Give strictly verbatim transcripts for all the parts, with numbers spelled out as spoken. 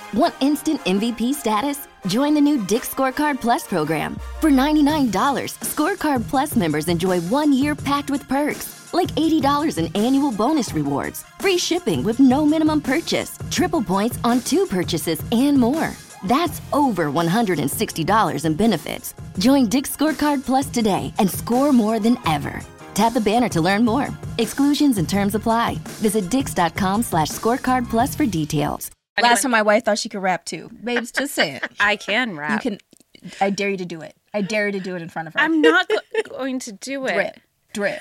Want instant M V P status? Join the new Dick's Scorecard Plus program. For ninety-nine dollars, Scorecard Plus members enjoy one year packed with perks, like eighty dollars in annual bonus rewards, free shipping with no minimum purchase, triple points on two purchases, and more. That's over one hundred sixty dollars in benefits. Join Dick's Scorecard Plus today and score more than ever. Tap the banner to learn more. Exclusions and terms apply. Visit dix.com slash scorecard plus for details. Last time my wife thought she could rap too. Babes, just say it. I can rap. You can. I dare you to do it. I dare you to do it in front of her. I'm not go- going to do it. Drip. Drip.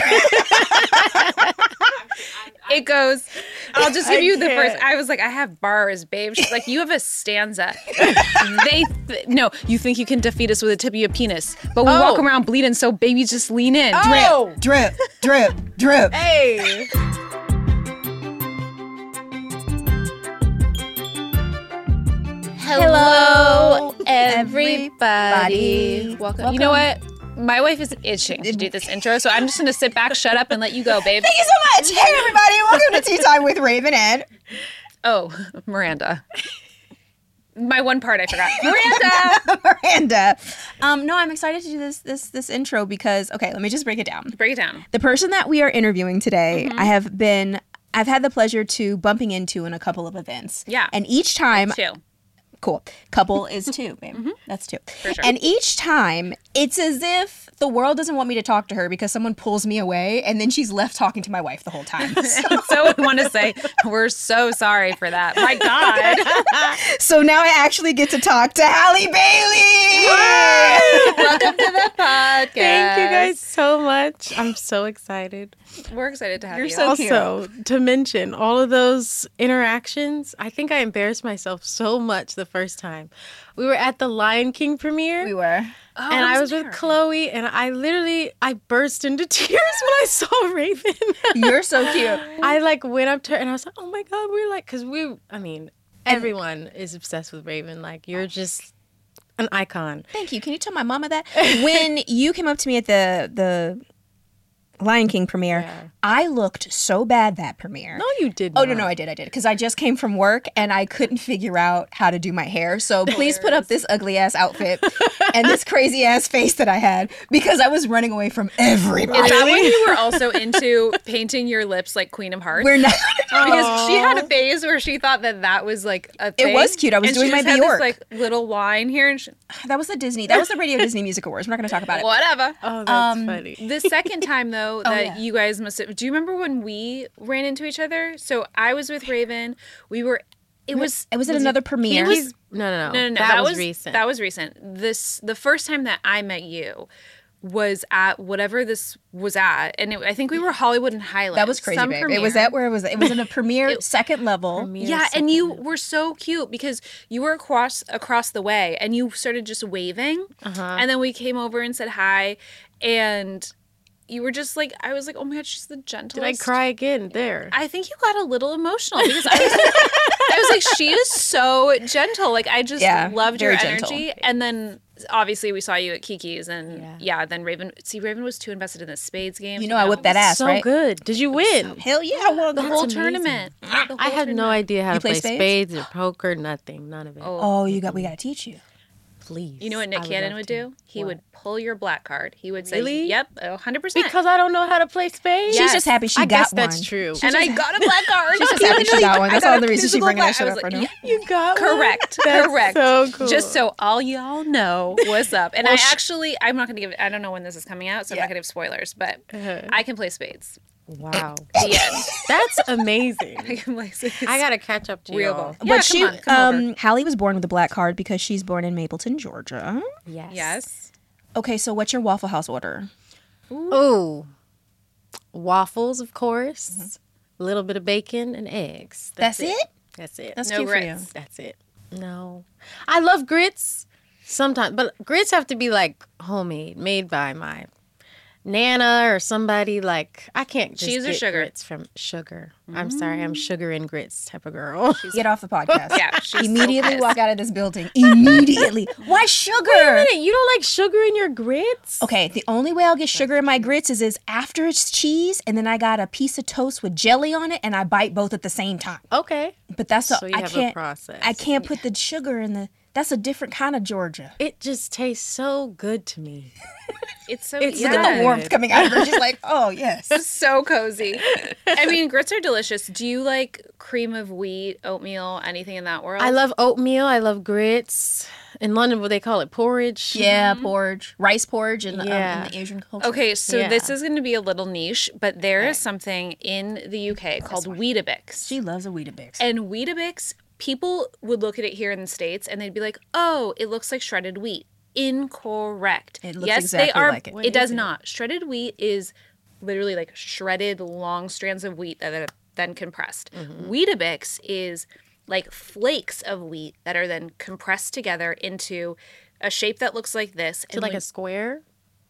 It goes, I'll just give I you the can't. first. I was like, I have bars, babe. She's like, you have a stanza. they, th- no, you think you can defeat us with a tip of your penis, but we Oh. walk around bleeding, so babies just lean in. Oh. Drip. Drip. Drip. Hey. Hello, everybody. everybody. Welcome. You know what? My wife is itching to do this intro, so I'm just going to sit back, shut up, and let you go, babe. Thank you so much. Hey, everybody. Welcome to Tea Time with Raven Ed. Oh, Miranda. My one part I forgot. Miranda! Miranda. Um, no, I'm excited to do this this this intro because, okay, let me just break it down. Break it down. The person that we are interviewing today, Mm-hmm. I have been, I've had the pleasure to bumping into in a couple of events. Yeah. And each time, Two. cool, couple is two, babe. That's two. For sure. And each time, it's as if the world doesn't want me to talk to her because someone pulls me away and then she's left talking to my wife the whole time. So, So I want to say, we're so sorry for that. My God. so now I actually get to talk to Halle Bailey. Welcome to the podcast. Thank you guys so much. I'm so excited. We're excited to have You're you. so cute. Also, to mention all of those interactions, I think I embarrassed myself so much the first time. We were at the Lion King premiere. We were. Oh, and I was there. with Chloe, and I literally, I burst into tears when I saw Raven. You're so cute. I like went up to her, and I was like, oh my God, we're like, because we, I mean, everyone is obsessed with Raven. Like, you're just an icon. Thank you. Can you tell my mama that? When you came up to me at the the Lion King premiere, Yeah. I looked so bad that premiere. No, you did Oh, not. no, no, I did, I did. Because I just came from work and I couldn't figure out how to do my hair. So please put up this ugly ass outfit and this crazy ass face that I had because I was running away from everybody. Is that when you were also into painting your lips like Queen of Hearts? We're not. Because she had a phase where she thought that that was like a thing. was cute. I was and doing she my just had Bjork. this, like little line here and she, That was the Disney. That was the Radio Disney Music Awards. We're not going to talk about it. whatever. Oh, that's Um, funny. The second time though that yeah. you guys must have, do you remember when we ran into each other? So I was with Raven. We were. It was. It was at another premiere. He was. No, no, no. No, no, no. That, was, recent. That was recent. This the first time that I met you was at whatever this was at, and it, I think we were Hollywood and Highland. That was crazy, Some babe. It premiere. was at where it was. It was in a premiere second level. Premiere Yeah, second and you level. were so cute because you were across across the way, and you started just waving, Uh-huh. and then we came over and said hi, and you were just like, I was like, oh my God, she's the gentlest. Did I cry again there? I think you got a little emotional because I was like, I was like, she is so gentle. Like I just Yeah, loved your very gentle. energy. And then obviously we saw you at Kiki's and Yeah. yeah, then Raven see Raven was too invested in the spades game. You know I whipped that ass, so right? good. Did you win? Hell yeah, I won the the whole amazing. tournament. The whole I had no tournament. idea how You to play play spades? spades? or poker, nothing. None of it. Oh. Oh, you got. We got to teach you. Please. You know what Nick I would Cannon love would to. do? He What? would pull your black card. He would say, Really? "Yep, one hundred percent." Because I don't know how to play spades? She's just happy she I got guess that's one. true. and I got a black card. She's just happy she got one. That's I got all the a reason she physical bringing that black- shit I up was right like, now. yeah, You got one? Correct. That's Correct. so cool. Just so all y'all know what's up. And Well, I sh- actually, I'm not going to give, I don't know when this is coming out, so I'm Yeah. not going to give spoilers, but Uh-huh. I can play spades. Wow. The end. That's amazing. I can play spades. I got to catch up to Real you. ball. But Yeah, she, come on, come over. um, Hallie was born with a black card because she's born in Mapleton, Georgia. Yes. Yes. Okay, so what's your Waffle House order? Ooh. Waffles, of course. A little bit of bacon and eggs. That's it? That's it. That's No cute for grits. you. That's it. No. I love grits sometimes, but grits have to be like homemade, made by my Nana or somebody like I can't just Cheese or get sugar? grits from sugar. I'm sorry, I'm sugar and grits type of girl. Get off the podcast. Yeah, she's so Immediately pissed. walk out of this building. Immediately. Why sugar? Wait a minute, you don't like sugar in your grits? Okay, the only way I'll get sugar in my grits is, is after it's cheese, and then I got a piece of toast with jelly on it, and I bite both at the same time. Okay. But that's a, So you I have a can't. process. I can't put the sugar in the. That's a different kind of Georgia. It just tastes so good to me. It's so It's Look yeah. at the warmth coming out of her. She's like, oh yes. so cozy. I mean, grits are delicious. Do you like cream of wheat, oatmeal, anything in that world? I love oatmeal. I love grits. In London, what they call it, porridge. Yeah, porridge, rice porridge in the, Yeah. um, in the Asian culture. Okay, so Yeah. this is going to be a little niche, but there is something in the U K called Weetabix. She loves a Weetabix. And Weetabix, people would look at it here in the States and they'd be like, oh, it looks like shredded wheat. Incorrect. It looks yes, exactly they are. like it. It does not. Shredded wheat is literally like shredded long strands of wheat that are then compressed. Mm-hmm. Weetabix is like flakes of wheat that are then compressed together into a shape that looks like this. To like a square.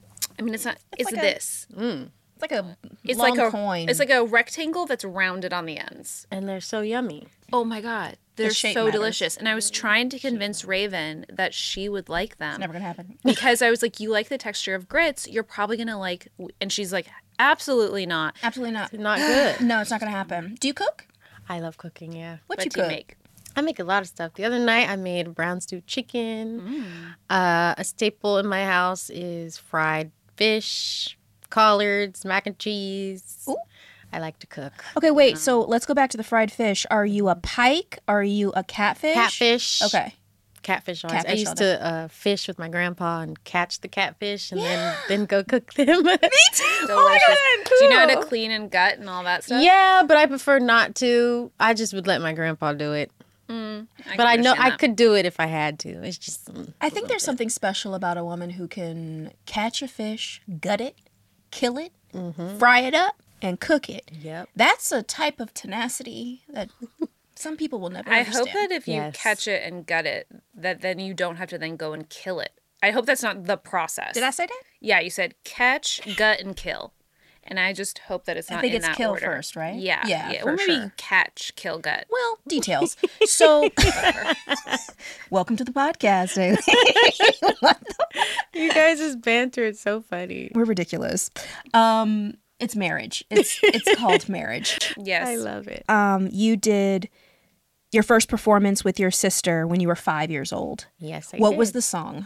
I mean, it's not. It's, like a- this. It's like a It's long like a coin. It's like a rectangle that's rounded on the ends. And they're so yummy. Oh my god, they're shape so matters. delicious. And I was trying to convince Raven that she would like them. never gonna happen. Because I was like, you like the texture of grits, you're probably gonna like. And she's like, absolutely not. Absolutely not. Not good. No, it's not gonna happen. Do you cook? I love cooking, yeah. What What you do you cook? make? I make a lot of stuff. The other night I made brown stewed chicken. Mm. Uh, a staple in my house is fried fish, collards, mac and cheese. Ooh. I like to cook. Okay, wait. So let's go back to the fried fish. Are you a pike? Are you a catfish? Catfish. Okay. Catfish always. Catfish I all used day. to uh, fish with my grandpa and catch the catfish and then then go cook them. Me too. Delicious. Do you know how to clean and gut and all that stuff? Yeah, but I prefer not to. I just would let my grandpa do it. I But can I know understand I that. could do it if I had to. It's just mm. I think there's something special about a woman who can catch a fish, gut it, kill it, fry it up, and cook it. Yep. That's a type of tenacity that some people will never I understand. hope that if you Yes. catch it and gut it, that then you don't have to then go and kill it. I hope that's not the process. Did I say that? Yeah, you said catch, gut, and kill. And I just hope that it's I not think in it's that kill order. first, right? Yeah. Yeah, yeah. for Or maybe sure. catch, kill, gut. Well, details. So, welcome to the podcast, Haley. You guys' banter is so funny. We're ridiculous. Um, it's marriage. It's it's called marriage. Yes. I love it. Um, you did your first performance with your sister when you were five years old. Yes, I What did. was the song?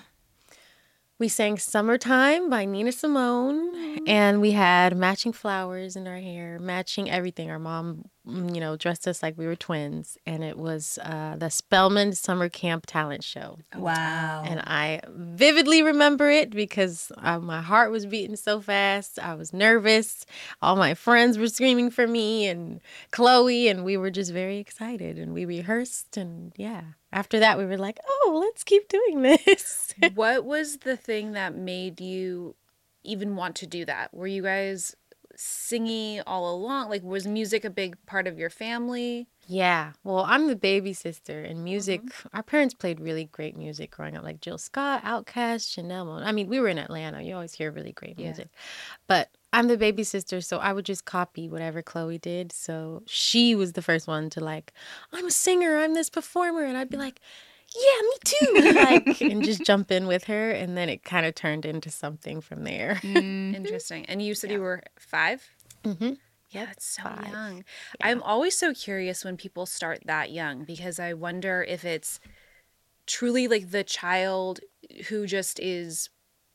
We sang Summertime by Nina Simone, and we had matching flowers in our hair, matching everything. Our mom, mm, you know, dressed us like we were twins, and it was uh, the Spelman Summer Camp Talent Show. Wow. And I vividly remember it because uh, my heart was beating so fast. I was nervous. All my friends were screaming for me and Chloe, and we were just very excited. And we rehearsed, and yeah. After that, we were like, oh, let's keep doing this. What was the thing that made you even want to do that? Were you guys singing all along? Like, was music a big part of your family? Yeah. Well, I'm the baby sister, and music, our parents played really great music growing up, like Jill Scott, Outkast, Chanel Monáe. I mean, we were in Atlanta. You always hear really great Yeah. music. But I'm the baby sister, so I would just copy whatever Chloe did. So she was the first one to like, I'm a singer, I'm this performer. And I'd be like, yeah, me too. like, and just jump in with her. And then it kind of turned into something from there. Interesting. And you said you were five? Mhm. Yeah, that's so Five. young. I'm always so curious when people start that young because I wonder if it's truly like the child who just is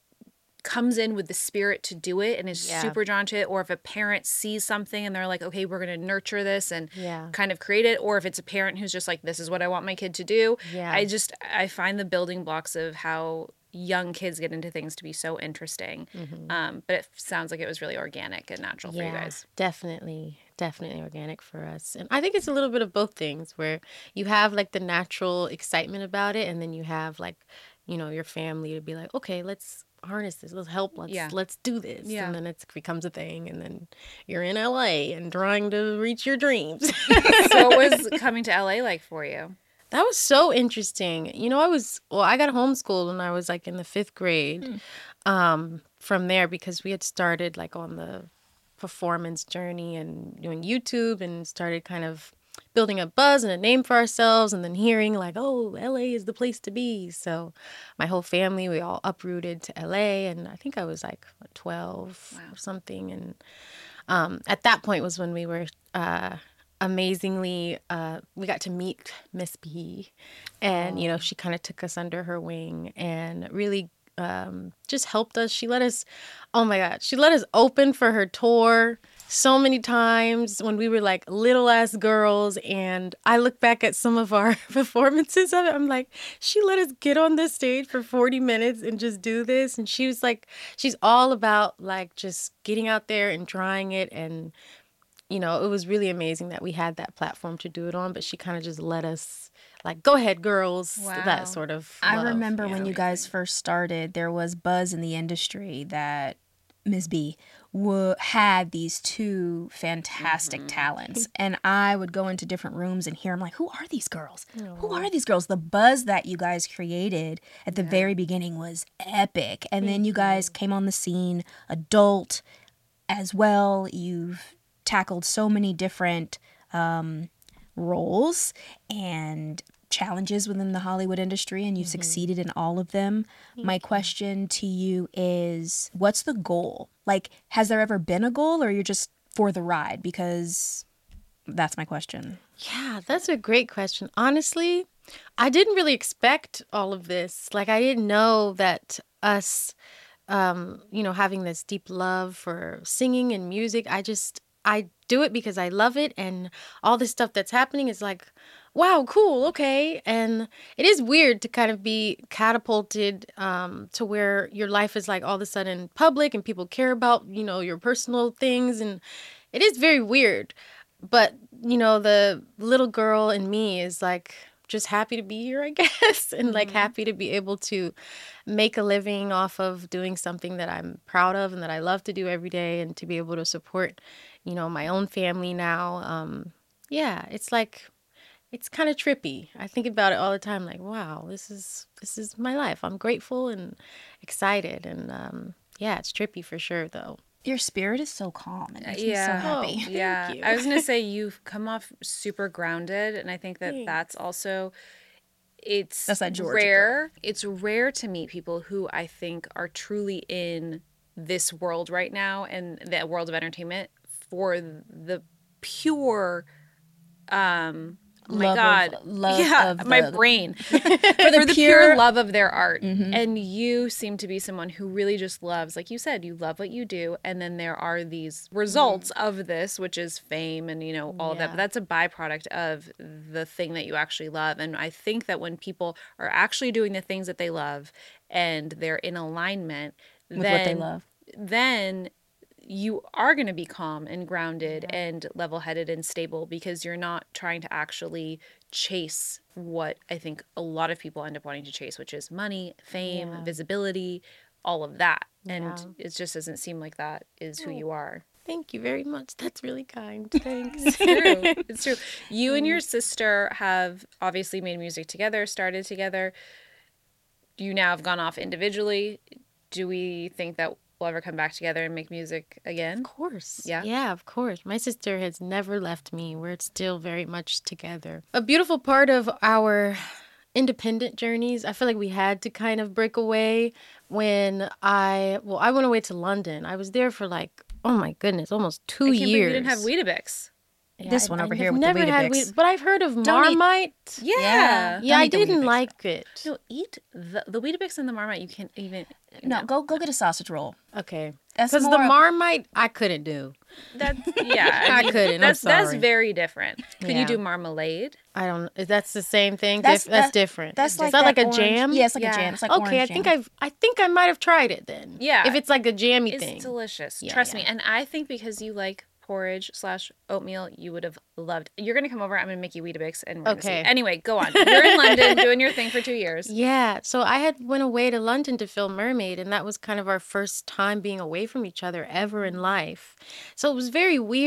comes in with the spirit to do it and is Yeah. super drawn to it, or if a parent sees something and they're like, okay, we're going to nurture this and Yeah. kind of create it, or if it's a parent who's just like, this is what I want my kid to do. Yeah. I just, I find the building blocks of how young kids get into things to be so interesting. Um, but it sounds like it was really organic and natural for you guys. Definitely, definitely organic for us. And I think it's a little bit of both things where you have like the natural excitement about it, and then you have like, you know, your family to be like, okay, let's harness this, let's help, let's Yeah. let's do this. Yeah. And then it becomes a thing, and then you're in L A and trying to reach your dreams. So what was coming to L A like for you? That was so interesting. You know, I was, well, I got homeschooled when I was like in the fifth grade. Um, from there because we had started like on the performance journey and doing YouTube and started kind of building a buzz and a name for ourselves and then hearing like, oh, L A is the place to be. So my whole family, we all uprooted to L A, and I think I was like twelve wow. or something. And um, at that point was when we were uh, amazingly, uh, we got to meet Miss B, and, oh. you know, she kind of took us under her wing and really um, just helped us. She let us, oh my God, she let us open for her tour so many times when we were like little ass girls. And I look back at some of our performances of it. I'm like, she let us get on this stage for forty minutes and just do this. And she was like, she's all about like just getting out there and trying it. And, you know, it was really amazing that we had that platform to do it on. But she kind of just let us like, go ahead, girls. Wow. That sort of love. I remember yeah. when you guys first started, there was buzz in the industry that Miss B w- had these two fantastic mm-hmm. talents. And I would go into different rooms and hear, I'm like, who are these girls? Aww. Who are these girls? The buzz that you guys created at the yeah. very beginning was epic. And Thank then you guys you. came on the scene, adult as well. You've tackled so many different um, roles and challenges within the Hollywood industry, and you've mm-hmm. succeeded in all of them. Thank My you. question to you is, what's the goal? Like, has there ever been a goal, or you're just for the ride? Because that's my question. Yeah, that's a great question. Honestly, I didn't really expect all of this. Like, I didn't know that us, um, you know, having this deep love for singing and music, I just, I do it because I love it, and all this stuff that's happening is like, wow, cool, okay. And it is weird to kind of be catapulted um, to where your life is like all of a sudden public and people care about, you know, your personal things. And it is very weird. But, you know, the little girl in me is like just happy to be here, I guess, and like mm-hmm. happy to be able to make a living off of doing something that I'm proud of and that I love to do every day, and to be able to support, you know, my own family now. Um, yeah, it's like, it's kind of trippy. I think about it all the time, like, wow, this is this is my life. I'm grateful and excited. And um, yeah, it's trippy for sure, though. Your spirit is so calm and makes yeah. me so happy. Oh, yeah. I was going to say, you've come off super grounded. And I think that Thanks. that's also, it's that's that Georgia rare. girl. It's rare to meet people who I think are truly in this world right now, and that world of entertainment, for the pure, um, oh my love God. Of, love yeah, of my the, brain. for, the, for the pure, pure love of their art. Mm-hmm. And you seem to be someone who really just loves, like you said, you love what you do. And then there are these results mm-hmm. of this, which is fame and, you know, all yeah. of that. But that's a byproduct of the thing that you actually love. And I think that when people are actually doing the things that they love and they're in alignment with then, what they love, then you are going to be calm and grounded yeah. and level-headed and stable, because you're not trying to actually chase what I think a lot of people end up wanting to chase, which is money, fame, yeah. visibility, all of that. Yeah. And it just doesn't seem like that is who you are. Thank you very much. That's really kind. Thanks. It's true. It's true. You and your sister have obviously made music together, started together. You now have gone off individually. Do we think that we'll ever come back together and make music again? Of course. Yeah? Yeah, of course. My sister has never left me. We're still very much together. A beautiful part of our independent journeys, I feel like we had to kind of break away when I, well, I went away to London. I was there for like, oh my goodness, almost two I years. can't believe we didn't have Weetabix. Yeah, this one I, over I've here with never the had Weetabix. Wheat, but I've heard of Don't Marmite. Eat, yeah. Yeah, yeah I the didn't Weetabix. like it. No, eat the, the Weetabix and the Marmite. You can't even... No, go go get a sausage roll. Okay. That's Because the more of- Marmite, I couldn't do. That, yeah. I mean, couldn't. I'm That's, that's sorry. very different. Could Yeah. you do marmalade? I don't. That's the same thing. That's- Dif- that's that- different. That's Is like that that like a orange- jam? Yeah, it's like Yeah. a jam. It's like Okay, orange I think jam. I've. I think I might have tried it then. Yeah. If it's like a jammy It's thing. delicious. Yeah, Trust yeah. me. And I think because you like porridge slash oatmeal, you would have loved. You're gonna come over. I'm gonna make you Weetabix, and we're gonna see. Okay. Anyway, go on. You're in London doing your thing for two years. Yeah, so I had went away to London to film Mermaid, and that was kind of our first time being away from each other ever in life. So it was very weird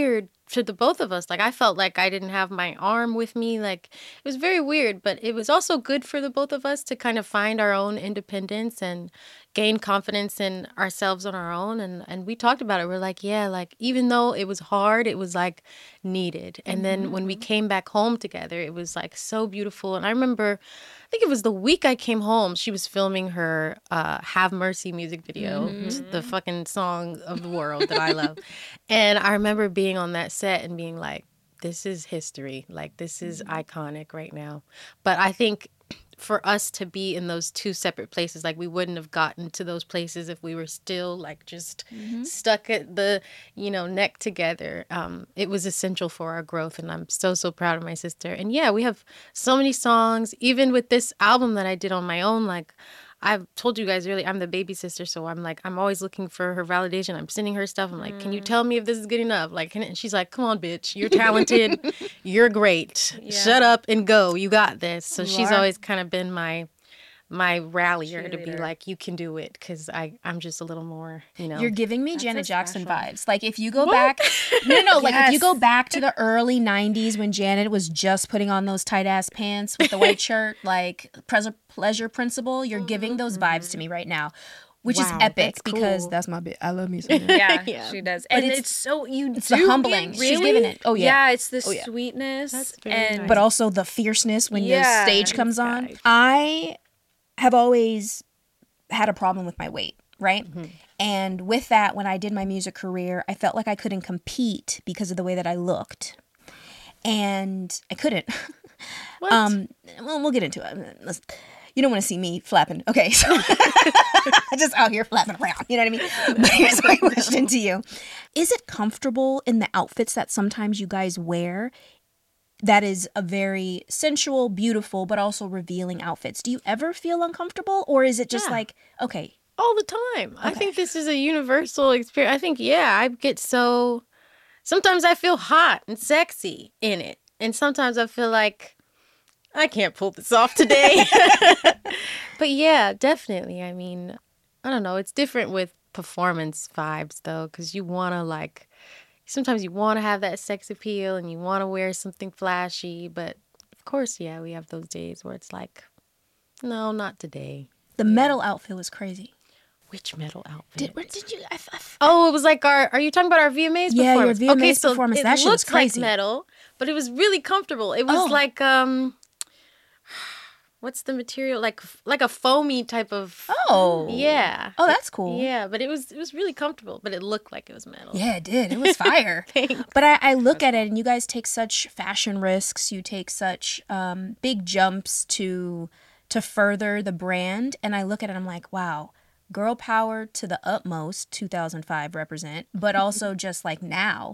to the both of us. Like, I felt like I didn't have my arm with me. Like, it was very weird, but it was also good for the both of us to kind of find our own independence and gain confidence in ourselves on our own. And, and we talked about it. We're like, yeah, like, even though it was hard, it was like needed. And then when we came back home together, it was like so beautiful. And I remember, I think it was the week I came home, she was filming her uh, Have Mercy music video, the fucking song of the world that I love. And I remember being on that set and being like, this is history. Like, this is iconic right now. But I think for us to be in those two separate places, like, we wouldn't have gotten to those places if we were still like just mm-hmm. stuck at the, you know, neck together. Um, it was essential for our growth, and I'm so, so proud of my sister. And yeah, we have so many songs, even with this album that I did on my own. Like, I've told you guys earlier, I'm the baby sister, so I'm like, I'm always looking for her validation. I'm sending her stuff. I'm like, mm. can you tell me if this is good enough? Like, can it? She's like, come on, bitch. You're talented. You're great. Yeah. Shut up and go. You got this. So you she's are. always kind of been my my rallier to be like, you can do it, because I'm just a little more, you know. You're giving me That's Janet so Jackson special. vibes. Like, if you go What? back, no, no, like Yes. if you go back to the early nineties when Janet was just putting on those tight ass pants with the white shirt, like Pleasure, Pleasure Principle, you're giving those vibes to me right now, which Wow, is epic that's because cool. that's my bit. I love me some. Yeah, Yeah. she does. But And it's- it's, so, you It's do the humbling. get- She's really? giving it. Oh yeah. Yeah, it's the Oh, yeah. sweetness. That's very and nice. But also the fierceness when Yeah, the stage comes this on. guy. I have always had a problem with my weight, right? Mm-hmm. And with that, when I did my music career, I felt like I couldn't compete because of the way that I looked. And I couldn't. What? Um, well, we'll get into it. Let's, you don't want to see me flapping. Okay, so just out here flapping around. You know what I mean? But here's my question to you. Is it comfortable in the outfits that sometimes you guys wear? That is a very sensual, beautiful, but also revealing outfits. Do you ever feel uncomfortable? Or is it just Yeah. like, okay, All the time. I think this is a universal experience. I think, yeah, I get so... Sometimes I feel hot and sexy in it. And sometimes I feel like, I can't pull this off today. But yeah, definitely. I mean, I don't know. It's different with performance vibes, though, because you want to, like... Sometimes you want to have that sex appeal and you want to wear something flashy. But, of course, yeah, we have those days where it's like, no, not today. the metal outfit was crazy. Which metal outfit? Did, where did you... I, I, Oh, it was like our. Are you talking about our V M As Yeah, your performance? V M As okay, so performance. It That shit was looked crazy. like metal, but it was really comfortable. It was Oh. like um, what's the material? Like like a foamy type of. oh. Yeah. Oh, that's cool. Yeah, but it was it was really comfortable, but it looked like it was metal. Yeah, it did. It was fire. Thanks. But I, I look at it, and you guys take such fashion risks. You take such um, big jumps to to further the brand. And I look at it, I'm like, wow, girl power to the utmost. two thousand five represent, but also just like now.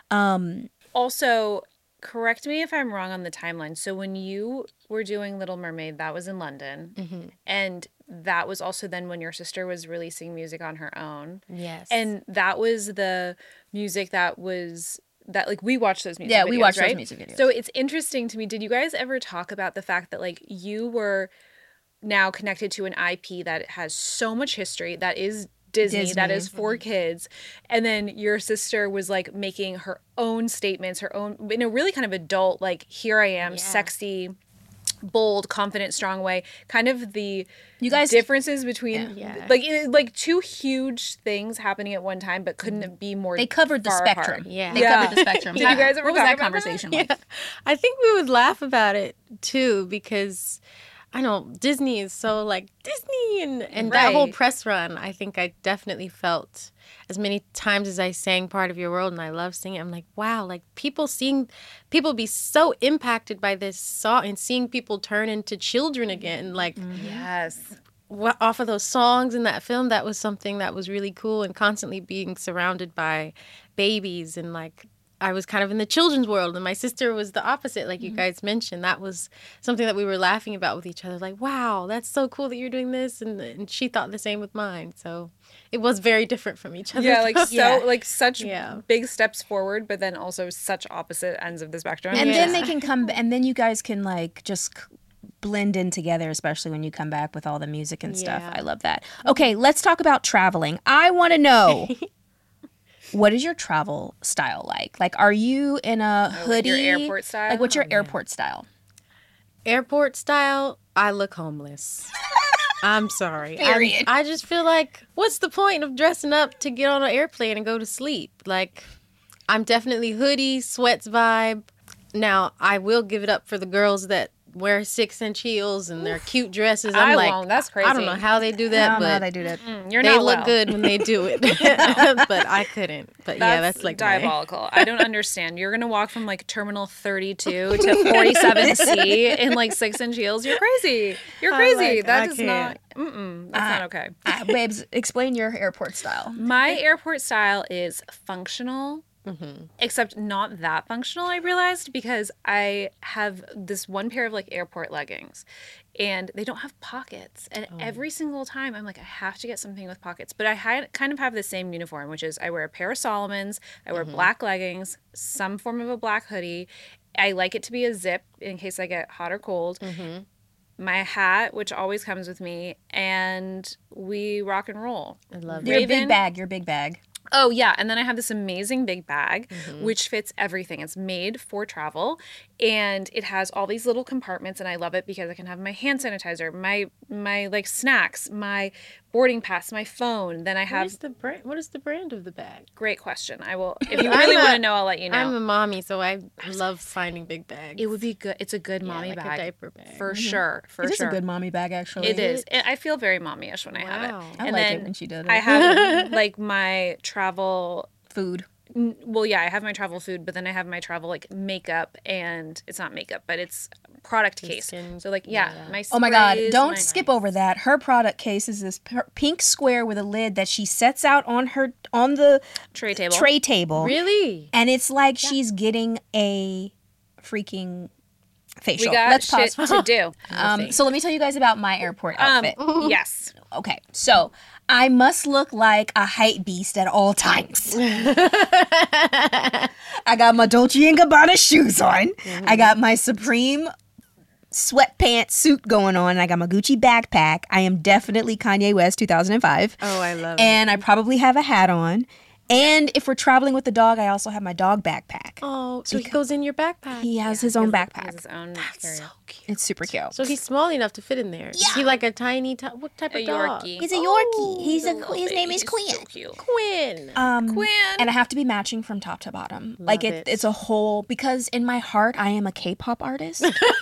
Um, Also, correct me if I'm wrong on the timeline. So when you were doing Little Mermaid, that was in London. Mm-hmm. And that was also then when your sister was releasing music on her own. Yes. And that was the music that was that like we watched those music Yeah, videos, we watched those right? music videos. So it's interesting to me. Did you guys ever talk about the fact that like you were now connected to an I P that has so much history, that is Disney, that Disney. is for kids, and then your sister was like making her own statements, her own in a really kind of adult, like, here I am, Yeah. sexy, bold, confident, strong way. Kind of the You guys- differences between Yeah. Yeah. like it- like two huge things happening at one time, but couldn't be more. they covered the far spectrum. apart. Yeah. They Yeah. covered the spectrum. Did you guys ever what was talk that about that? conversation like? Yeah. I think we would laugh about it too, because I know Disney is so like Disney, and, and that whole Right. press run, I think I definitely felt as many times as I sang Part of Your World, and I love singing. I'm like, wow, like people seeing people be so impacted by this song and seeing people turn into children again, like Yes. wha- off of those songs in that film. That was something that was really cool, and constantly being surrounded by babies, and like I was kind of in the children's world, and my sister was the opposite, like you guys mentioned. That was something that we were laughing about with each other, like, wow, that's so cool that you're doing this, and, and she thought the same with mine. So it was very different from each other. Yeah, like so, Yeah. like such Yeah. big steps forward, but then also such opposite ends of the spectrum. And then Yeah. they can come, and then you guys can like just c- blend in together, especially when you come back with all the music and stuff. Yeah. I love that. Okay, let's talk about traveling. I want to know what is your travel style like? Like, are you in a Oh, like hoodie? your airport style? Like, what's your Oh, yeah. airport style? Airport style, I look homeless. I'm sorry. Period. I, I just feel like, what's the point of dressing up to get on an airplane and go to sleep? Like, I'm definitely hoodie, sweats vibe. Now, I will give it up for the girls that wear six inch heels and their cute dresses. I'm I like, won't. That's I don't crazy. know how they do I that, don't know how but they do that. Mm, You're they not look well. good when they do it. But I couldn't. But yeah, that's like my- diabolical. I don't understand. You're gonna walk from like Terminal thirty-two to forty-seven C in like six inch heels. You're crazy. You're I crazy. like- that I does can't. not. Mm-mm, that's not okay. Uh, babes, explain your airport style. My airport style is functional, Mm-hmm. except not that functional, I realized, because I have this one pair of like airport leggings and they don't have pockets. And Oh. every single time I'm like, I have to get something with pockets. But I hi- kind of have the same uniform, which is I wear a pair of Solomons, I wear Mm-hmm. black leggings, some form of a black hoodie. I like it to be a zip in case I get hot or cold. Mm-hmm. My hat, which always comes with me, and we rock and roll. I love Your it. Raven- big bag, your big bag. Oh, yeah. And then I have this amazing big bag, Mm-hmm. which fits everything. It's made for travel and it has all these little compartments. And I love it because I can have my hand sanitizer, my, my like snacks, my boarding pass, my phone. Then I What have, is the brand? What is the brand of the bag? great question. I will, if you I'm really a- want to know, I'll let you know. I'm a mommy, so I love finding big bags. It would be good. It's a good Yeah, mommy like a bag. diaper bag. For sure. For It is sure. a good mommy bag, actually. It is. And I feel very mommy-ish when I have Wow. it. I and like then it when she does it. I have like my travel Food. N- Well, yeah, I have my travel food, but then I have my travel like makeup, and it's not makeup, but it's product The case. skin- So like, yeah, yeah. my Oh my God, sprays, don't my- skip over that. Her product case is this p- pink square with a lid that she sets out on her on the tray table. tray table. Really? And it's like she's getting a freaking facial. We got Let's shit pause. to do. Um, so let me tell you guys about my airport Um, outfit. yes. Okay, so I must look like a hype beast at all times. I got my Dolce and Gabbana shoes on. I got my Supreme sweatpants suit going on. And I got my Gucci backpack. I am definitely Kanye West two thousand five. Oh, I love it. And I probably have a hat on. And if we're traveling with the dog, I also have my dog backpack. Oh, so he goes in your backpack. He has his own He has backpack. his own carry. So cute. It's super cute. So he's small enough to fit in there. Is he like a tiny, ti- what type A of dog? Yorkie. He's a Yorkie. He's a, Little his name is baby. Quinn. So cute. Quinn. Um, Quinn. And I have to be matching from top to bottom. like it, it. it's a whole, because in my heart I am a K-pop artist.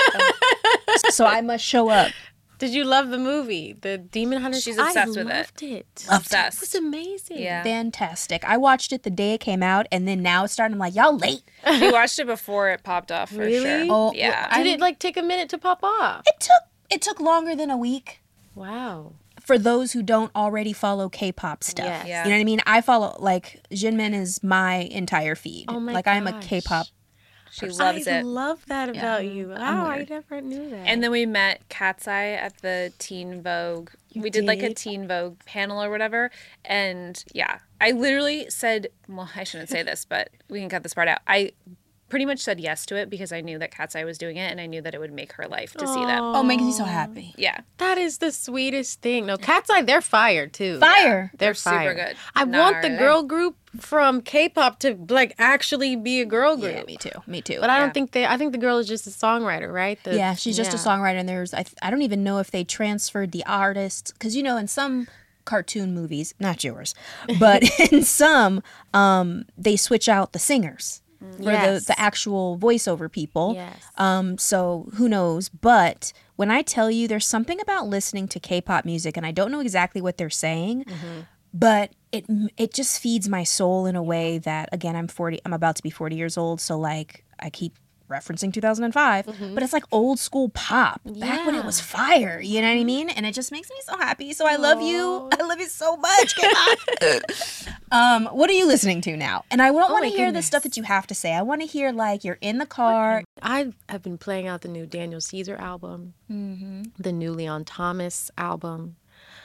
So I must show up. Did you love the movie, The Demon Hunters? She's obsessed I with it. loved it. Obsessed. It was amazing. Yeah. Fantastic. I watched it the day it came out, and then now it's starting. I'm like, y'all late. We watched it before it popped off for Really? sure. Oh, yeah. Did it like take a minute to pop off? It took it took longer than a week Wow. for those who don't already follow K-pop stuff. Yes. Yeah. You know what I mean? I follow like Jinmin is my entire feed. Oh my like I'm a gosh. K-pop. She loves I it. love that about you. Wow, I weird. never knew that. And then we met Cat's Eye at the Teen Vogue. we did, like a did? Teen Vogue panel or whatever. And yeah, I literally said, well, I shouldn't say this, but we can cut this part out. I pretty much said yes to it because I knew that Cat's Eye was doing it and I knew that it would make her life to see that. Oh, makes me so happy. Yeah. that is the sweetest thing. No, Cat's Eye, they're fire too. Fire. They're, They're super fire. good. I want the Gnarly. girl group from K-pop to like actually be a girl group. Yeah, me too. Me too. But I don't Yeah. think they. I think the girl is just a songwriter, right? The- Yeah, she's just a yeah. songwriter, and there's I, th- I don't even know if they transferred the artist, because you know in some cartoon movies, not yours, but in some um they switch out the singers for Yes. the the actual voiceover people. Yes. Um, so who knows? But when I tell you, there's something about listening to K-pop music, and I don't know exactly what they're saying, but it it just feeds my soul in a way that, again, I'm forty. I'm about to be forty years old, so like I keep referencing two thousand five, but it's like old school pop back when it was fire. You know what I mean? And it just makes me so happy. So I love you. I love you so much. K-pop. um, what are you listening to now? And I don't want my to hear the goodness. stuff that you have to say. I want to hear like you're in the car. I have been playing out the new Daniel Caesar album, the new Leon Thomas album.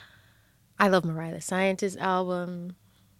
I love Mariah the Scientist album.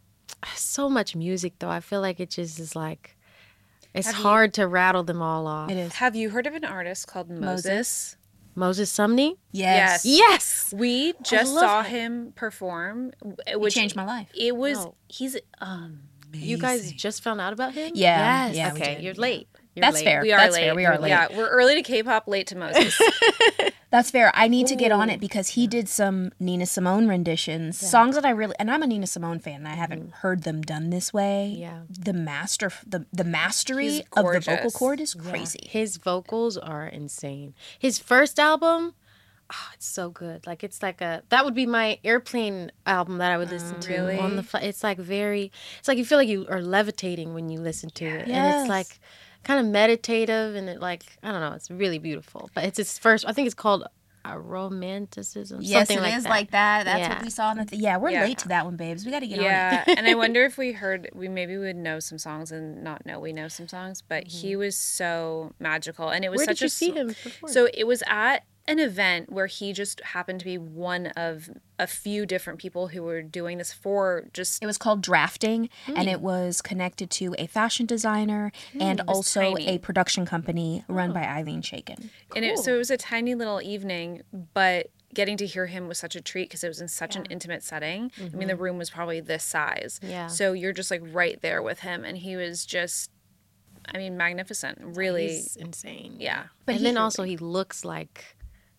So much music, though. I feel like it just is like, it's Have you- hard to rattle them all off. It is. Have you heard of an artist called Moses? Moses Sumney? Yes. Yes. We just love saw him. him perform, It which changed my life. It was No. he's um you guys just found out about him? Yeah, Yes. yeah, we okay, did, you're yeah. late. You're That's late. fair. We are That's late. fair. We are late. Yeah, we're early to K-pop, late to Moses. That's fair. I need to get on it because he did some Nina Simone renditions, songs that I really, and I'm a Nina Simone fan, and I haven't heard them done this way. Yeah. The master, the the mastery He's of the vocal gorgeous. cord is Yeah. crazy. His vocals are insane. His first album, oh, it's so good. Like it's like a that would be my airplane album that I would listen to really? on the flight. It's like very. It's like you feel like you are levitating when you listen to it, and Yes. it's like kind of meditative, and it like I don't know. It's really beautiful. But it's his first. I think it's called a romanticism. Yes, something it like is that. like that. That's Yeah. what we saw in the. Th- yeah, we're Yeah. late to that one, babes. We got to get on Yeah, it. and I wonder if we heard, we maybe would know some songs and not know we know some songs, but he was so magical, and it was Where such did you a see sw- him perform? So it was at an event where he just happened to be one of a few different people who were doing this for just It was called Drafting, and it was connected to a fashion designer and also tiny. a production company run by Eileen Shaken. and it, so it was a tiny little evening, but getting to hear him was such a treat because it was in such an intimate setting. I mean, the room was probably this size. Yeah. So you're just like right there with him, and he was just, I mean, magnificent. Really, He's insane. yeah. But and he- then also he looks like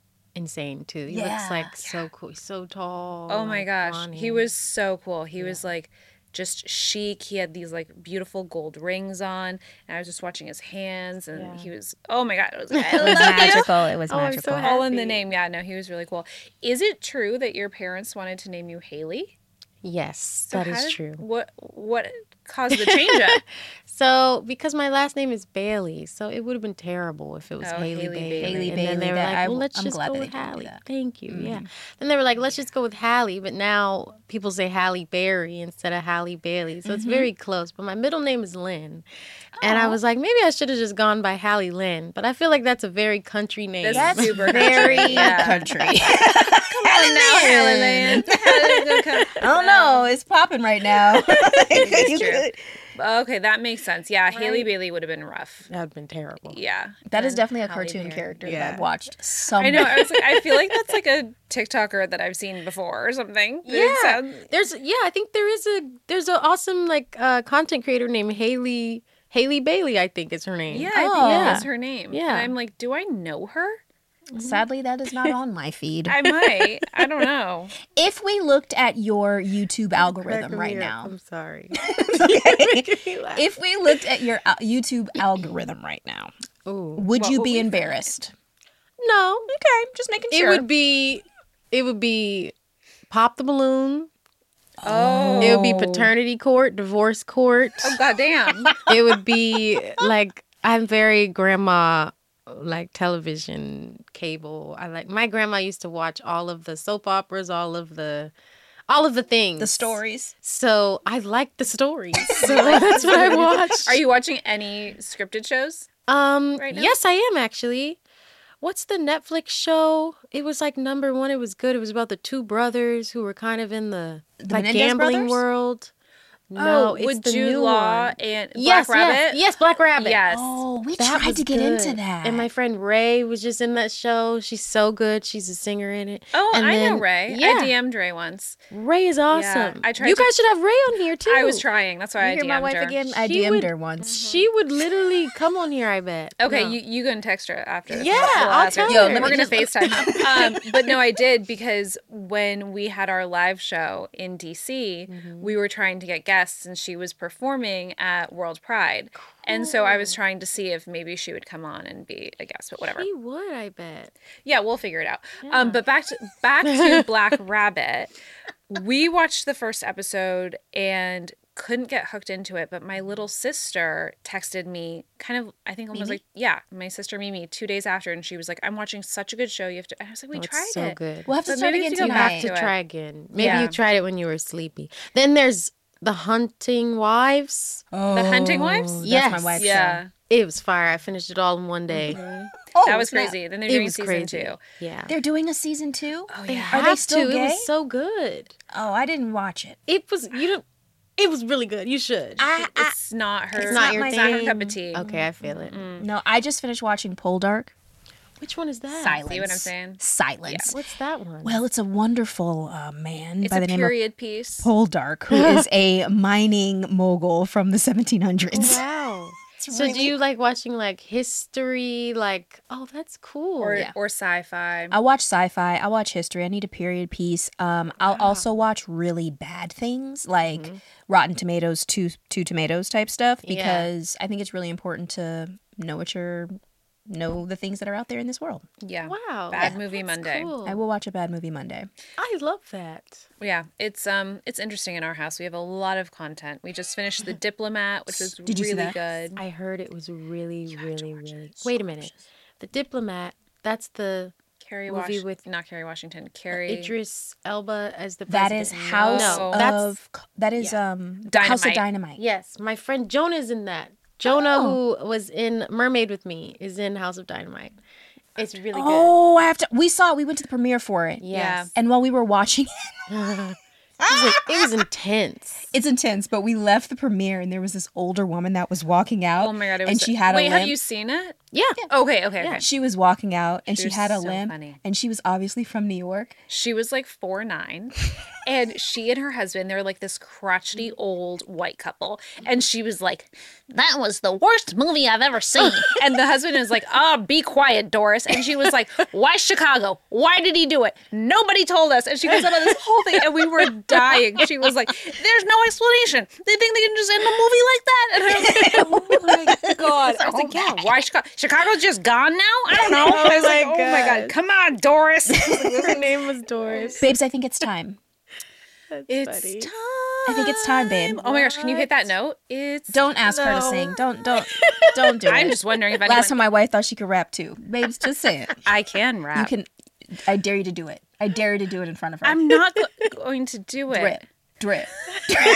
insane too. He Yeah. looks like so cool. He's so tall. Oh my like, gosh, blonde he hair. was so cool. He was like just chic. He had these like beautiful gold rings on, and I was just watching his hands, and Yeah. he was, oh my god, it was, I It was love you. magical. It was Oh, I'm so magical. happy. All in the name. Yeah, no, he was really cool. Is it true that your parents wanted to name you Haley? Yes, So that how is did- true. What what caused the change up? So because my last name is Bailey, so it would have been terrible if it was Oh, Haley, Haley Bailey. Bailey. Haley And then Bailey, they were that- like, I- well, let's I'm just glad go that with they didn't do Hallie. that. Thank you. Yeah. Then they were like, let's just go with Hallie. But now people say Halle Berry instead of Halle Bailey. So it's very close. But my middle name is Lynn. And I was like, maybe I should have just gone by Hallie Lynn. But I feel like that's a very country name. That's super very country, yeah. country. Come on now, Haley Land. I don't know. It's popping right now. You true. could- Okay, that makes sense. Yeah, Haley Bailey would have been rough. That would have been terrible. Yeah. That is definitely a Halle cartoon Berry. character Yeah. that I've watched some. I know. I was like, I feel like that's like a TikToker that I've seen before or something. It Yeah, sounds- there's yeah, I think there is a there's an awesome like uh, content creator named Haley Haley Bailey. I think is her name. yeah, I think Oh. that was her name. Yeah. And I'm like, do I know her? Sadly, that is not on my feed. I might. I don't know. If we looked at your YouTube algorithm Cracking right me up. now, I'm sorry. if we looked at your al- YouTube algorithm right now, Ooh. would What you would be we find? embarrassed? No, Okay, just making it sure. would be it would be pop the balloon. Oh. It would be paternity court, divorce court. Oh, goddamn. It would be like I'm very grandma like television cable. I like my grandma used to watch all of the soap operas, all of the all of the things. the stories. So I like the stories. So that's what I watch. Are you watching any scripted shows? Um right now? yes, I am actually. What's the Netflix show? It was like number one. It was good. It was about the two brothers who were kind of in the, The like Menendez gambling brothers? world. No, oh, it's with the Jude new Law one. and Yes, Black Rabbit? yes, yes, Black Rabbit. Yes. Oh, we That tried was to get good. into that. And my friend Ray was just in that show. She's so good. She's a singer in it. Oh, and I then- know Ray. Yeah, I D M'd Ray once. Ray is awesome. I tried You to- guys should have Ray on here too. I was trying. That's why I You hear D my M'd wife her. again? I She D M'd would- her once. She would literally come on here. I bet. Okay, No. you, you go and text her after. this. Yeah, We'll I'll ask her. tell Yo, her. let me We're gonna just- FaceTime. um, but no, I did because when we had our live show in D C, we were trying to get guests, and she was performing at World Pride, and so I was trying to see if maybe she would come on and be a guest, but whatever. She would. I bet. Yeah, we'll figure it out. Um, but back to back to Black Rabbit. We watched the first episode and couldn't get hooked into it, but my little sister texted me kind of I think almost like yeah, my sister Mimi two days after, and she was like, I'm watching such a good show, you have to and I was like, we Oh, it's tried so it. good. We'll have to But start maybe again if you go You tonight. back have to it. try again. Maybe Yeah. you tried it when you were sleepy. Then there's The Hunting Wives. Oh, The Hunting Wives? That's Yes. my wife's Yeah. It was fire. I finished it all in one day. Oh, That was snap. crazy. Then they're It doing was season crazy. two. Yeah. They're doing a season two? Oh They yeah. Are they have still to. It gay? was so good. Oh, I didn't watch it. It was you don't. It was really good. You should. I, I It's not her It's not not your my it's not her thing. cup of tea. Okay, I feel it. no, I just finished watching Poldark. Which one is that? Silence. See what I'm saying? Silence. What's that one? Well, it's a wonderful uh, man It's by a the name period of piece. Poldark, who is a mining mogul from the seventeen hundreds. Wow. So do you like watching like history? Like, oh, that's cool. Or, Yeah. or sci-fi. I watch sci-fi. I watch history. I need a period piece. Um, I'll also watch really bad things like Mm-hmm. Rotten Tomatoes, two two tomatoes type stuff Yeah. because I think it's really important to know what you're know the things that are out there in this world. Yeah. Wow. Bad Yeah, movie that's Monday. cool. I will watch a bad movie Monday. I love that. Yeah, it's um it's interesting in our house. We have a lot of content. We just finished The Diplomat, which was Did you see really that? good. I heard it was really, really, really. Wait a minute. The Diplomat. That's the Carrie movie Wash- with not Carrie Washington, Carrie Idris Elba as the That president. is House No. of That's that is yeah. um House of Dynamite. Dynamite. yes. My friend Jonah's in that. Jonah, Oh. who was in Mermaid with Me, is in House of Dynamite. It's really good. Oh, I have to. We saw it. We went to the premiere for it. Yes. And while we were watching it, It was, it was intense. it's intense. But we left the premiere, and there was this older woman that was walking out. Oh my god, it was and so- she had Wait, a limp. have you seen it? Yeah. Okay, okay, okay. She was walking out, and She she, was had a so limp, funny. and she was obviously from New York. She was like four nine, and she and her husband, they're like this crotchety old white couple, and she was like, "That was the worst movie I've ever seen." And the husband is like, "Ah, be quiet, Doris." And she was like, "Why Chicago? Why did he do it? Nobody told us." And she goes on this whole thing, and we were dying. She was like, "There's no explanation. They think they can just end the movie like that." And I was like, "Oh my god!" I was like, "Yeah, why Chicago? Chicago's just gone now? I don't know." I was like, my "Oh my God. god, come on, Doris." Her name was Doris. Babes, I think it's time. That's It's funny. time. I think it's time, babe. Oh my gosh, can you hit that note? It's Don't ask her to No. sing. Don't don't don't do it. I'm just wondering if anyone... Last time my wife thought she could rap too. Babes, just say it. I can rap. You can. I dare you to do it. I dare you to do it in front of her. I'm not go- going to do it. drip, drip.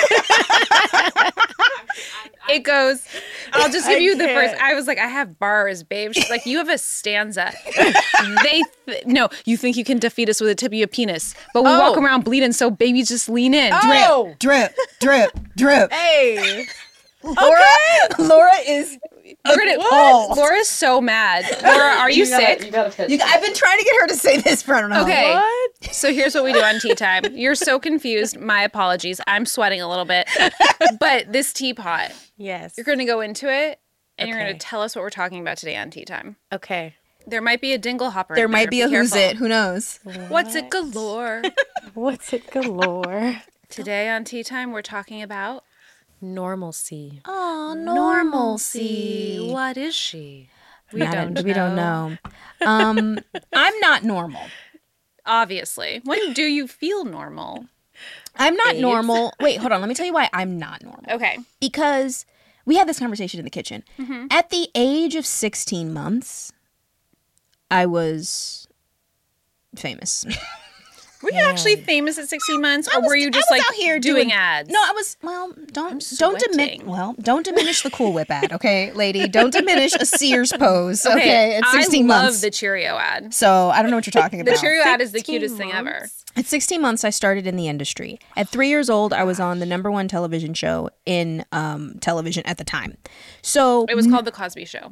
It goes. I'll just give I you the first. can't. I was like, I have bars, babe. She's like, you have a stanza. they th- no, you think you can defeat us with a tip of your penis, but we walk Oh. around bleeding. So baby, just lean in. Oh. Drip, drip, drip. Hey. Laura, Laura is. We're gonna, appalled. Laura's so mad. Laura, are you, sick? You, I've been trying to get her to say this for I don't know. how Okay. long. What? So here's what we do on tea time. You're so confused. My apologies. I'm sweating a little bit. But this teapot, Yes. you're going to go into it and you're going Okay. to tell us what we're talking about today on tea time. Okay. There might be a dingle hopper. There in might be a who's careful. it. Who knows? What's it galore? What's it galore? Today on tea time, we're talking about Normalcy. Oh, normalcy. What is she? We Not- don't. we don't know. Um, I'm not normal. Obviously, when do you feel normal? I'm not Babes. normal. Wait, hold on. Let me tell you why I'm not normal. Okay. Because we had this conversation in the kitchen. At the age of sixteen months, I was famous. Were you actually famous at sixteen months, or I was- were you I just was like out here doing, doing- ads? No, I was. Well, don't I'm don't diminish. sweating. Well, don't diminish the Cool Whip ad, okay, lady. Don't diminish a Sears pose, okay, at sixteen I love months. the Cheerio ad. So I don't know what you're talking The about. Cheerio ad is the sixteen cutest thing ever. months? At sixteen months, I started in the industry. At three years old, I was on the number one television show in um, television at the time. So It was called The Cosby Show.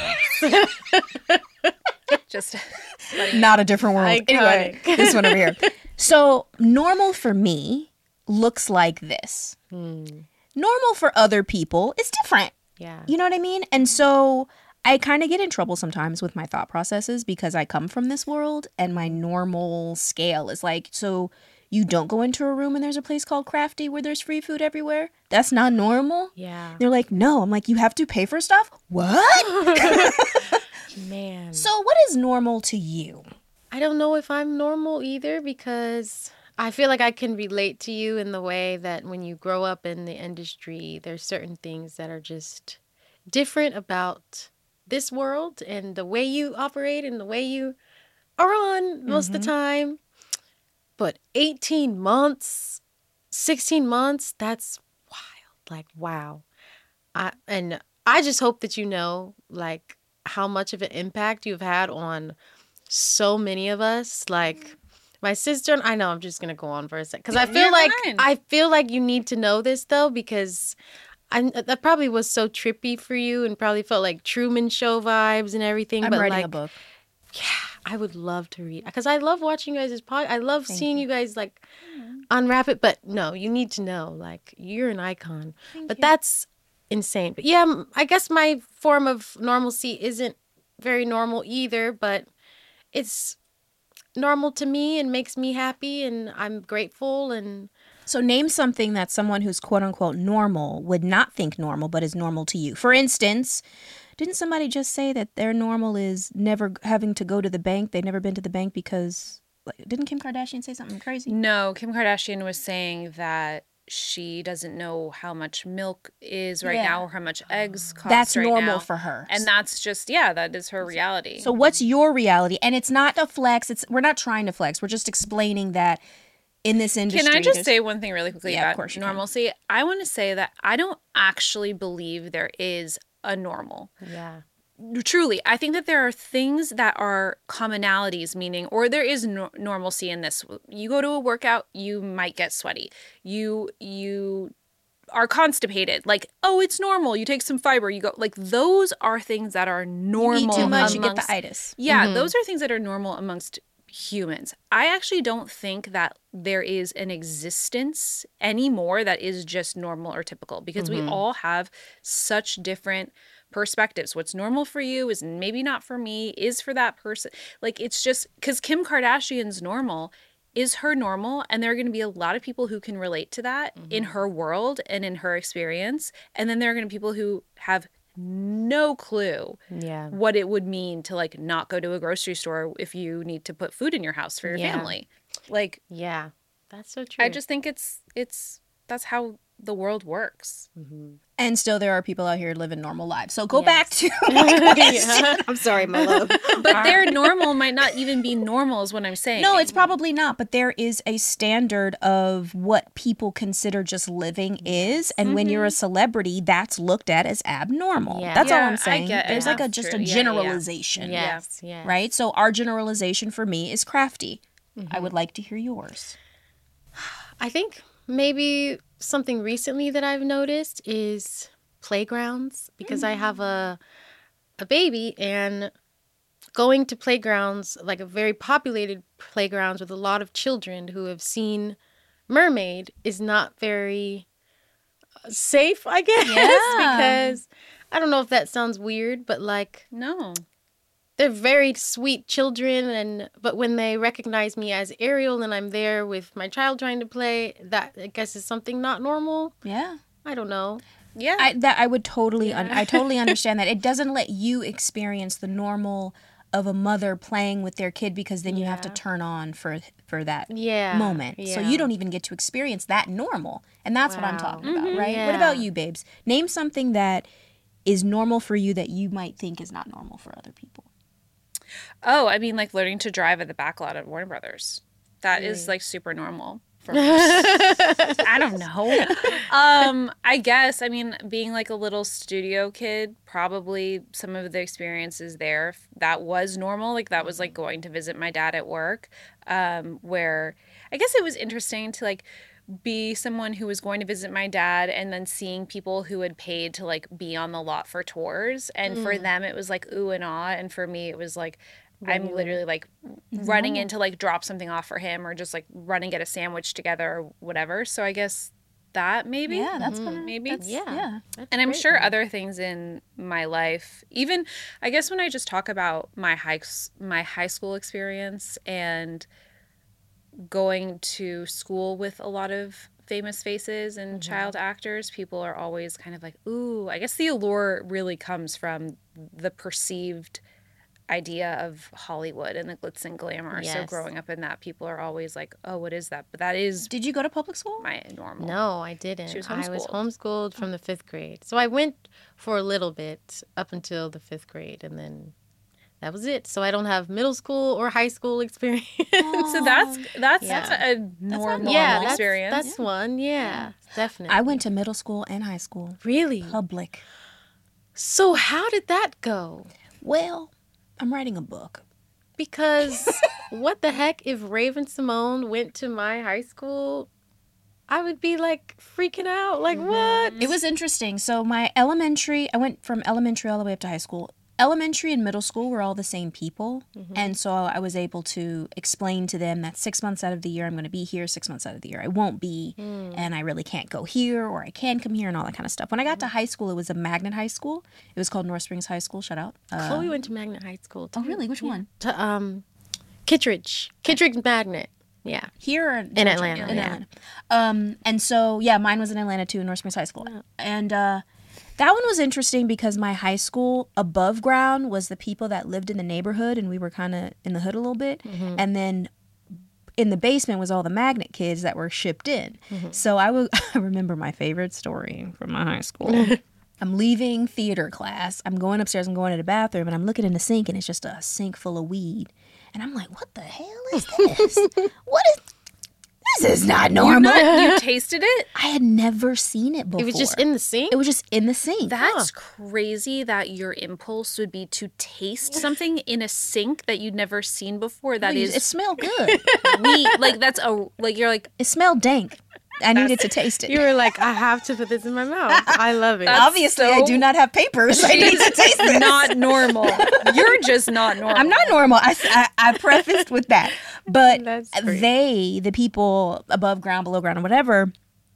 Just not a different world. Anyway, Iconic. this one over here. So normal for me looks like this. Normal for other people is different. Yeah. You know what I mean? And so I kind of get in trouble sometimes with my thought processes because I come from this world and my normal scale is like, so you don't go into a room and there's a place called Crafty where there's free food everywhere? That's not normal? Yeah. They're like, no. I'm like, you have to pay for stuff? What? Man. So what is normal to you? I don't know if I'm normal either because I feel like I can relate to you in the way that when you grow up in the industry, there's certain things that are just different about this world and the way you operate and the way you are on most of the time. But eighteen months, sixteen months, that's wild. Like, wow. I and I just hope that you know, like, how much of an impact you've had on so many of us. Like, my sister, and I know I'm just gonna go on for a second because I feel You're like fine. I feel like you need to know this though because I that probably was so trippy for you and probably felt like Truman Show vibes and everything. I'm but writing like, a book. I would love to read because I love watching you guys' pod. I love Thank seeing you. you guys like unwrap it. But no, you need to know, like, you're an icon. Thank but you. That's insane. But yeah, I guess my form of normalcy isn't very normal either, but it's normal to me and makes me happy, and I'm grateful. And so name something that someone who's quote unquote normal would not think normal, but is normal to you. For instance, didn't somebody just say that their normal is never having to go to the bank? They've never been to the bank because, like, didn't Kim Kardashian say something crazy? No, Kim Kardashian was saying that she doesn't know how much milk is right yeah. now or how much eggs cost That's right normal now. for her. And that's just, yeah, that is her reality. So what's your reality? And it's not a flex. It's We're not trying to flex. We're just explaining that in this industry. Can I just say one thing really quickly yeah, about of course you normalcy? Can. I want to say that I don't actually believe there is a normal. Yeah. Truly, I think that there are things that are commonalities, meaning, or there is no- normalcy in this. You go to a workout, you might get sweaty. You you are constipated. Like, oh, it's normal. You take some fiber. You go. Like, those are things that are normal. You eat too much, amongst, you get the itis. Yeah, mm-hmm. those are things that are normal amongst humans. I actually don't think that there is an existence anymore that is just normal or typical, because mm-hmm. we all have such different perspectives. What's normal for you is maybe not for me, is for that person. Like, it's just because Kim Kardashian's normal is her normal, and there are going to be a lot of people who can relate to that mm-hmm. in her world and in her experience. And then there are going to be people who have no clue yeah. what it would mean to, like, not go to a grocery store if you need to put food in your house for your yeah. family. Like, yeah, that's so true. I just think it's it's that's how the world works. Mm-hmm. And still there are people out here living normal lives. So go yes. back to my question. yeah. I'm sorry, my love. But their normal might not even be normal is what I'm saying. No, it's probably not. But there is a standard of what people consider just living is. And mm-hmm. when you're a celebrity, that's looked at as abnormal. Yeah. That's yeah, all I'm saying. I get it. There's like a That's just true. a Yeah, generalization. yeah. Yes, yes. Right? So our generalization for me is crafty. Mm-hmm. I would like to hear yours. I think maybe something recently that I've noticed is playgrounds, because mm-hmm. I have a a baby, and going to playgrounds, like a very populated playgrounds with a lot of children who have seen Mermaid, is not very safe, I guess. Yeah. Because I don't know if that sounds weird, but like No. they're very sweet children, and but when they recognize me as Ariel and I'm there with my child trying to play, that I guess is something not normal. Yeah. I don't know. Yeah. I, that I would totally, Yeah. un, I totally understand that. It doesn't let you experience the normal of a mother playing with their kid, because then you have to Yeah. turn on for for that Yeah. moment. So yeah. you don't even get to experience that normal. And that's what I'm Wow. talking about, Mhm. right? Yeah. What about you, babes? Name something that is normal for you that you might think is not normal for other people. Oh, I mean, like learning to drive at the back lot at Warner Brothers. That Really? is like super normal for me. I don't know. Um, I guess, I mean, being like a little studio kid, probably some of the experiences there, that was normal. Like that was like going to visit my dad at work, um, where I guess it was interesting to like be someone who was going to visit my dad and then seeing people who had paid to like be on the lot for tours. And for them, it was like ooh and ah. And for me, it was like, I'm literally like running in to like drop something off for him, or just like run and get a sandwich together or whatever. So I guess that maybe. Yeah, that's Mhm. fun. Maybe. That's, Yeah. yeah. That's And I'm great. sure other things in my life, even I guess when I just talk about my high my high school experience and going to school with a lot of famous faces and Mm-hmm. child actors, people are always kind of like, ooh, I guess the allure really comes from the perceived idea of Hollywood and the glitz and glamour. So Yes. growing up in that, people are always like, oh, what is that? But that is Did you go to public school? my normal. No, I didn't. She was I was homeschooled. homeschooled from the fifth grade. So I went for a little bit up until the fifth grade, and then that was it. So I don't have middle school or high school experience. So that's that's Yeah. a normal yeah, that's, experience. that's one. Yeah, definitely. I went to middle school and high school. Really? Public. So how did that go? Well, I'm writing a book. Because what the heck, if Raven Simone went to my high school, I would be like freaking out. Like, what? It was interesting. So my elementary, I went from elementary all the way up to high school. elementary and middle school were all the same people. Mm-hmm. And so I was able to explain to them that six months out of the year I'm going to be here, six months out of the year I won't be, mm. and I really can't go here, or I can come here, and all that kind of stuff. When I got mm-hmm. to high school, it was a magnet high school. It was called North Springs High School. Shout out. Uh, Chloe went to magnet high school too. Oh, really? Which yeah. one? To, um, Kittredge. Kittredge Magnet. Yeah. Here or in, in Atlanta. In yeah. Atlanta. Um, and so, yeah, mine was in Atlanta too, North Springs High School. Yeah. And uh, that one was interesting because my high school above ground was the people that lived in the neighborhood, and we were kind of in the hood a little bit. Mm-hmm. And then in the basement was all the magnet kids that were shipped in. Mm-hmm. So I, w- I remember my favorite story from my high school. I'm leaving theater class. I'm going upstairs. I'm going to the bathroom, and I'm looking in the sink, and it's just a sink full of weed. And I'm like, what the hell is this? What is... This is not normal. Not, you tasted it? I had never seen it before. It was just in the sink? It was just in the sink. That's huh. crazy that your impulse would be to taste something in a sink that you'd never seen before. That is, it smelled good. We like that's a like you're like it smelled dank. I needed to taste it. You were like, I have to put this in my mouth. I love it. Obviously, so... I do not have papers. I need to taste this. Not normal. You're just not normal. I'm not normal. I, I, I prefaced with that. But they, the people above ground, below ground, or whatever,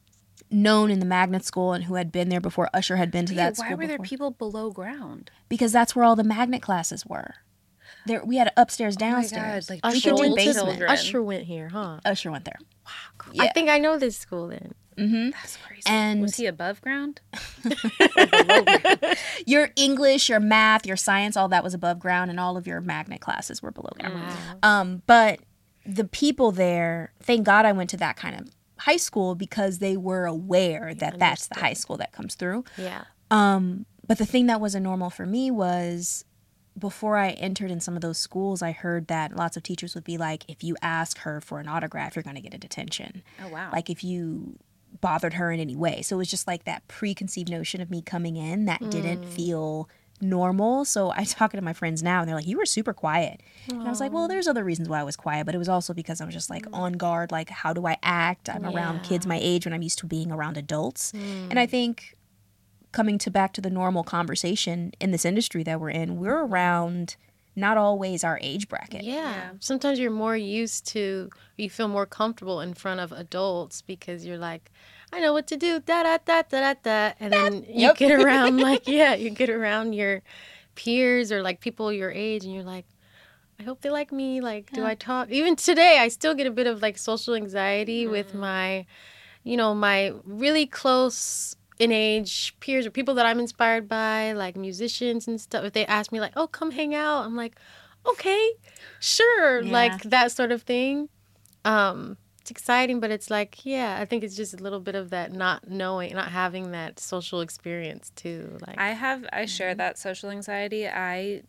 known in the magnet school and who had been there before Usher had been to Wait, that school Why were before. there people below ground? Because that's where all the magnet classes were. There, we had upstairs, downstairs. Oh my God, like Usher went, basement. to, Usher went here, huh? Usher went there. Wow, cool. Yeah. I think I know this school then. Mm-hmm. That's crazy. And was he above ground? Below ground? Your English, your math, your science, all that was above ground, and all of your magnet classes were below ground. Wow. Um, but the people there, thank God I went to that kind of high school because they were aware that Understood. That's the high school that comes through. Yeah. Um, but the thing that wasn't normal for me was before I entered in some of those schools, I heard that lots of teachers would be like, if you ask her for an autograph, you're going to get a detention. Oh, wow. Like if you bothered her in any way. So it was just like that preconceived notion of me coming in that mm. didn't feel normal. So I talk to my friends now and they're like, you were super quiet. Aww. And I was like, well, there's other reasons why I was quiet, but it was also because I was just like mm. on guard. Like, how do I act? I'm yeah. around kids my age when I'm used to being around adults. Mm. And I think coming to back to the normal conversation in this industry that we're in, we're around not always our age bracket. Yeah. yeah. Sometimes you're more used to, you feel more comfortable in front of adults because you're like, I know what to do, da da da da da da. And then you yep. get around like, yeah, you get around your peers or like people your age and you're like, I hope they like me. Like, yeah. do I talk? Even today, I still get a bit of like social anxiety mm. with my, you know, my really close in age peers or people that I'm inspired by, like musicians and stuff. If they ask me like, oh, come hang out, I'm like, okay, sure. Yeah. Like that sort of thing. Um, it's exciting, but it's like, yeah, I think it's just a little bit of that not knowing, not having that social experience too. Like I have, I share mm-hmm. that social anxiety. I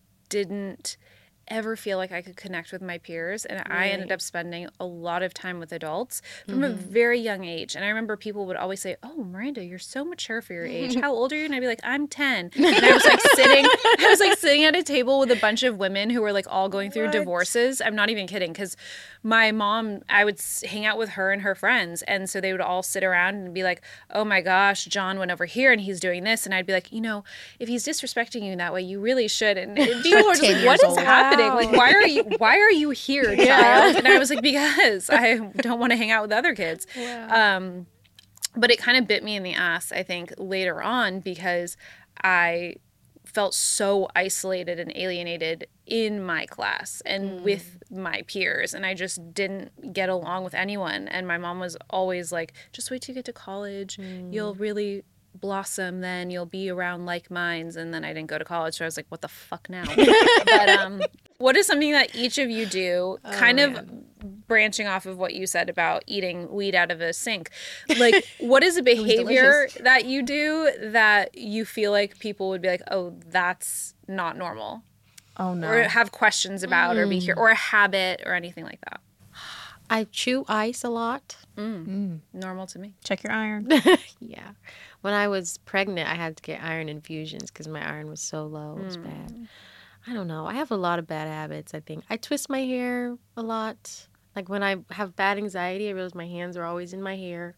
didn't ever feel like I could connect with my peers, and right. I ended up spending a lot of time with adults from mm-hmm. a very young age. And I remember people would always say, oh, Miranda, you're so mature for your age. How old are you? And I'd be like, I'm ten. And I was like sitting I was like sitting at a table with a bunch of women who were like all going through what? divorces. I'm not even kidding, because my mom, I would hang out with her and her friends, and so they would all sit around and be like, oh my gosh, John went over here and he's doing this. And I'd be like, you know, if he's disrespecting you in that way, you really should. And people were just like, what is old. happening? Wow. Like, why are you why are you here, child? Yeah. And I was like, because I don't want to hang out with other kids. Wow. Um, but it kind of bit me in the ass, I think, later on, because I felt so isolated and alienated in my class and mm. with my peers, and I just didn't get along with anyone. And my mom was always like, just wait till you get to college. Mm. You'll really blossom, then you'll be around like minds. And then I didn't go to college, so I was like, what the fuck now? But um what is something that each of you do, oh, kind man. of branching off of what you said about eating weed out of a sink? Like, what is a behavior that you do that you feel like people would be like, oh, that's not normal? Oh, no. Or have questions about mm. or be here, or a habit or anything like that? I chew ice a lot. Mm. Mm. Normal to me. Check your iron. Yeah. When I was pregnant, I had to get iron infusions because my iron was so low. It was mm. bad. I don't know. I have a lot of bad habits, I think. I twist my hair a lot. Like when I have bad anxiety, I realize my hands are always in my hair.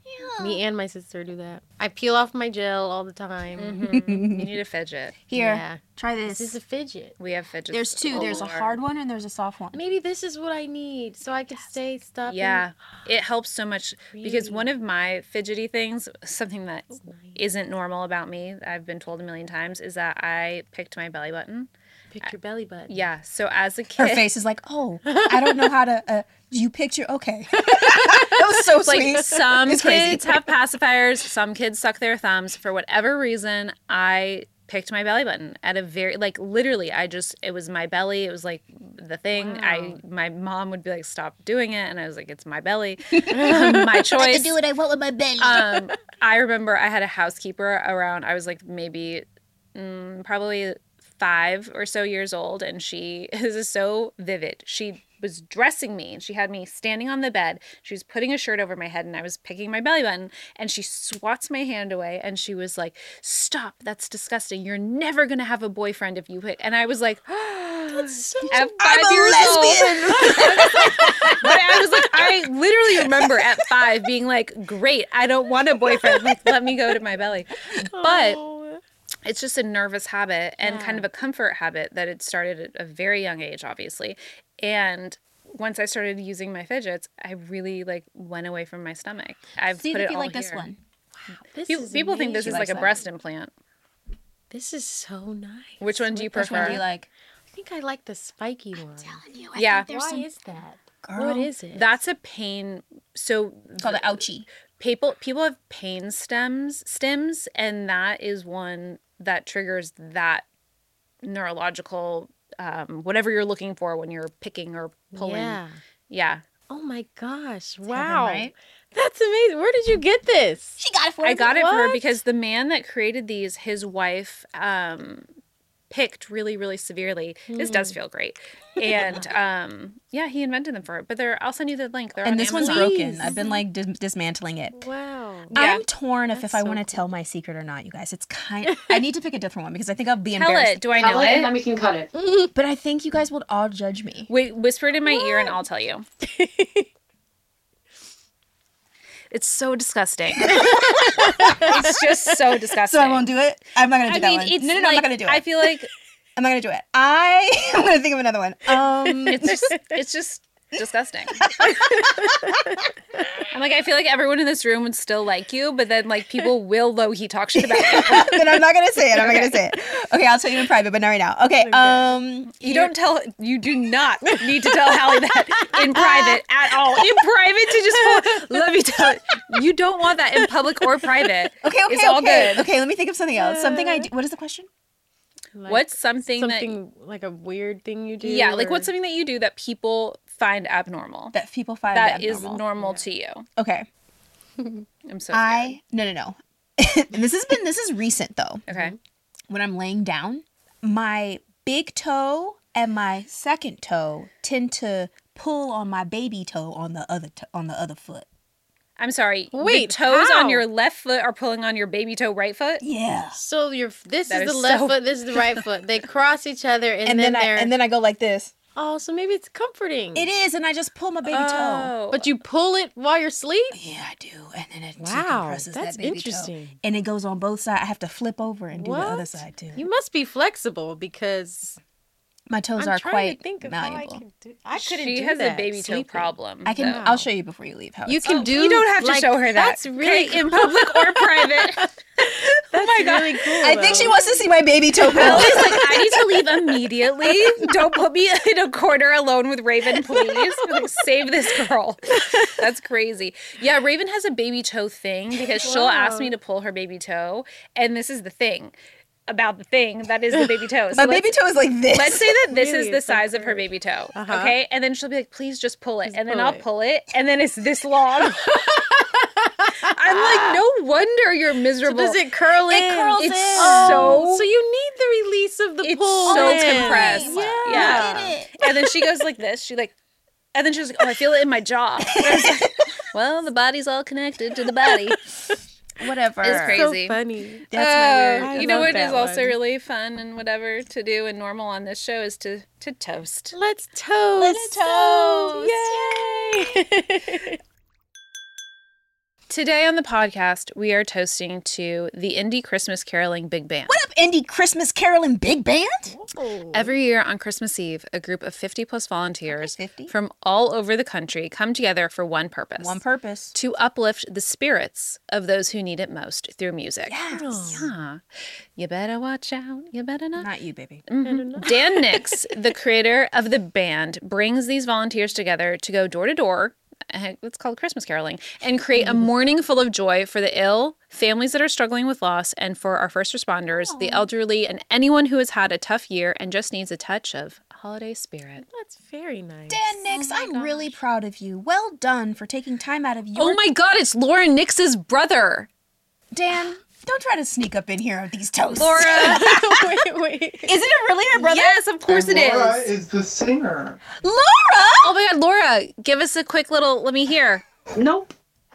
Me and my sister do that. I peel off my gel all the time. Mm-hmm. You need a fidget. Here, Yeah. try this. This is a fidget. We have fidgets. There's two. There's a galore. hard one and there's a soft one. Maybe this is what I need so I can stay stuck. Yeah, it helps so much because Really? one of my fidgety things, something that That's nice. isn't normal about me, I've been told a million times, is that I picked my belly button. Pick your belly button. Yeah, so as a Her kid, face is like, oh, I don't know how to. Uh, you picture okay. That was so like sweet. some It's crazy. kids have pacifiers, some kids suck their thumbs. For whatever reason, I picked my belly button at a very like literally. I just it was my belly. It was like the thing. Wow. I my mom would be like, stop doing it, and I was like, it's my belly, my choice. I can do what I want with my belly. um, I remember I had a housekeeper around. I was like maybe mm, probably five or so years old, and she this is so vivid. She was dressing me, and she had me standing on the bed. She was putting a shirt over my head, and I was picking my belly button, and she swats my hand away, and she was like, "Stop! That's disgusting. You're never gonna have a boyfriend if you pick." And I was like, That's so at five I'm a years lesbian. old. But I was like, I literally remember at five being like, great, I don't want a boyfriend. Like, let me go to my belly. But Oh. it's just a nervous habit and Yeah. kind of a comfort habit that it started at a very young age, obviously. And once I started using my fidgets, I really like went away from my stomach. I've See put if it you all like this here. one. This People, is people think this amazing. is like likes a that. breast implant. This is so nice. Which one do you What the Which one prefer? do you like? I think I like the spiky one. You, Yeah. There's Why some, is that? girl. What is it? That's a pain. So It's called an ouchie. people people have pain stems stems, and that is one that triggers that neurological um, whatever you're looking for when you're picking or pulling. Yeah. Yeah. Oh my gosh! heaven, Wow, right? that's amazing. Where did you get this? She got it for I us. got it for her What? because the man that created these, his wife, um, picked really, really severely. This Hmm. does feel great. And um, yeah, he invented them for her. But they're I'll send you the link. They're on And this one's Amazon. broken. Please. I've been like dis- dismantling it. Wow. Yeah. I'm torn if, if That's I so want to cool. tell my secret or not, you guys. It's kind. I need to pick a different one because I think I'll be Tell embarrassed. it. Do I know it? then we can cut it. But I think you guys would all judge me. Wait, whisper it in my ear and I'll tell you. It's so disgusting. It's just so disgusting. So I won't do it. I'm not gonna do I that mean, one. it's no, no, no. like, I'm not gonna do it. I feel like I'm not gonna do it. I am gonna think of another one. Um, it's just it's just disgusting. I'm like, I feel like everyone in this room would still like you, but then like people will low key talk shit about you. then I'm not gonna say it. I'm not gonna say it. Okay, I'll tell you in private, but not right now. Okay. Um, You don't tell. You do not need to tell Hallie that in private at all. In private, to just pull, let me tell you, you don't want that in public or private. Okay. Okay. It's all okay. good. Okay. Let me think of something else. Something I. Do. What is the question? Like What's something, something like a weird thing you do? that? Yeah, like or- what's something that you do that people find abnormal? That people find That is abnormal. normal to you. Okay. I'm so I no no no. This has been this is recent though. scared. Okay. When I'm laying down, my big toe and my second toe tend to pull on my baby toe on the other to- on the other foot. I'm sorry. Wait, the toes how? on your left foot are pulling on your baby toe right foot. Yeah. So your this That is the is left so- foot, this is the right foot. They cross each other, and, And, then, then, I they're and then I go like this. oh, so maybe it's comforting. It is, and I just pull my baby toe. Oh. But you pull it while you're asleep. Yeah, I do, and then it Wow, compresses that's that baby interesting. toe, and it goes on both sides. I have to flip over and do the other What? side too. You must be flexible because my toes I'm are trying quite to think of malleable. how I could do. I couldn't She do has that, a baby toe sleeping. problem. I can. though. I'll show you before you leave how You it's- can Oh, do. You don't have to like, show her that. That's really okay? In public or private. That's my God. really cool. I think though. she wants to see my baby toe pull. Allie's like, I need to leave immediately. Don't put me in a corner alone with Raven, please. Like, save this girl. That's crazy. Yeah, Raven has a baby toe thing because she'll ask me to pull her baby toe. And this is the thing about the thing that is the baby toe. My So baby let's- toe is like this. Let's say that this Really? is the It's like size of her her- baby toe. Uh-huh. Okay. And then she'll be like, please just pull it. and then pull I'll it. pull it. And then it's this long. I'm like, no wonder you're miserable. Does it curl in? It curls It's in. so- so you need the release of the It's pull. so in. compressed. Yeah. Yeah. Get it. And then she goes like this. She like, and then she's like, oh, I feel it in my jaw. And I was like, well, the body's all connected to the body. Whatever. It's So crazy. funny. That's my Uh, weird. you know love what is that also one. really fun and whatever to do and normal on this show is to to toast. Let's toast. Let's toast. Yay! Today on the podcast, we are toasting to the Indie Christmas Caroling Big Band. What up, Indie Christmas Caroling Big Band? Every year on Christmas Eve, a group of fifty plus volunteers Okay, fifty. from all over the country come together for one purpose. One purpose. To uplift the spirits of those who need it most through music. Yes. Yeah. You better watch out. You better not. Not you, baby. Mhm. Dan Nix, the creator of the band, brings these volunteers together to go door to door. It's called Christmas caroling, and create a morning full of joy for the ill, families that are struggling with loss, and for our first responders, Aww. the elderly, and anyone who has had a tough year and just needs a touch of holiday spirit. That's very nice. Dan Nix, Oh my I'm gosh. really proud of you. Well done for taking time out of your... Oh my God, it's Laura Nix's brother. Dan, don't try to sneak up in here with these toasts. Laura. wait, wait. Isn't it really her brother? Yes, of course and it Laura is. is the singer. Laura! Oh my God, Laura, give us a quick little, let me hear. Nope.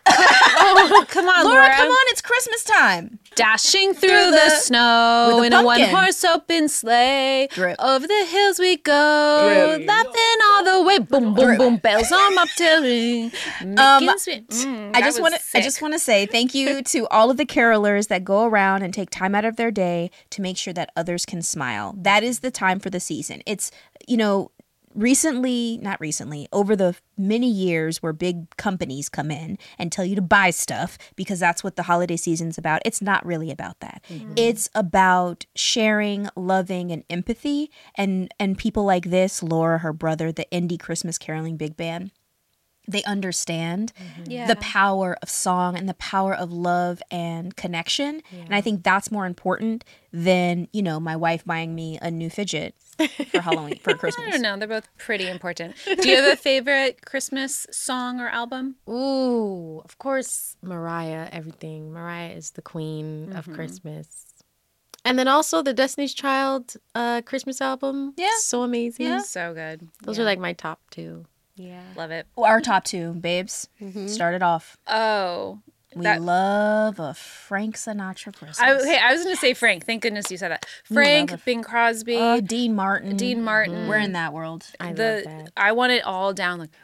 Oh, come on, Laura. Laura, come on, it's Christmas time. Dashing through, Through the, the- snow with a in a pumpkin. one-horse open sleigh. Drip. Over the hills we go, Drip. laughing all the way. Boom, boom, Drip. boom, bells on my tail. Um, sweet. Mm, I that just was want to I sick. just want to say thank you to all of the carolers that go around and take time out of their day to make sure that others can smile. That is the time for the season. It's, you know, recently, not recently, over the many years where big companies come in and tell you to buy stuff because that's what the holiday season's about. It's not really about that. It's about sharing, loving, and empathy. And and people like this, Laura, her brother, the Indie Christmas Caroling Big Band, they understand Yeah. the power of song and the power of love and connection. And I think that's more important than, you know, my wife buying me a new fidget for Halloween, for I Christmas. don't know. They're both pretty important. Do you have a favorite Christmas song or album? Ooh, of course, Mariah, everything. Mariah is the queen of Mhm. Christmas. And then also the Destiny's Child uh, Christmas album. Yeah. So amazing. Yeah. So good. Those Yeah. are like my top two. Yeah. Love it. Well, our top two, babes. Start it off. Oh. We That- love a Frank Sinatra Christmas. I, hey, I was going to say Frank. Thank goodness you said that. We Frank, love it. Bing Crosby, Oh, Dean Martin. Dean Martin. We're in that world. I the love that. I want it all down like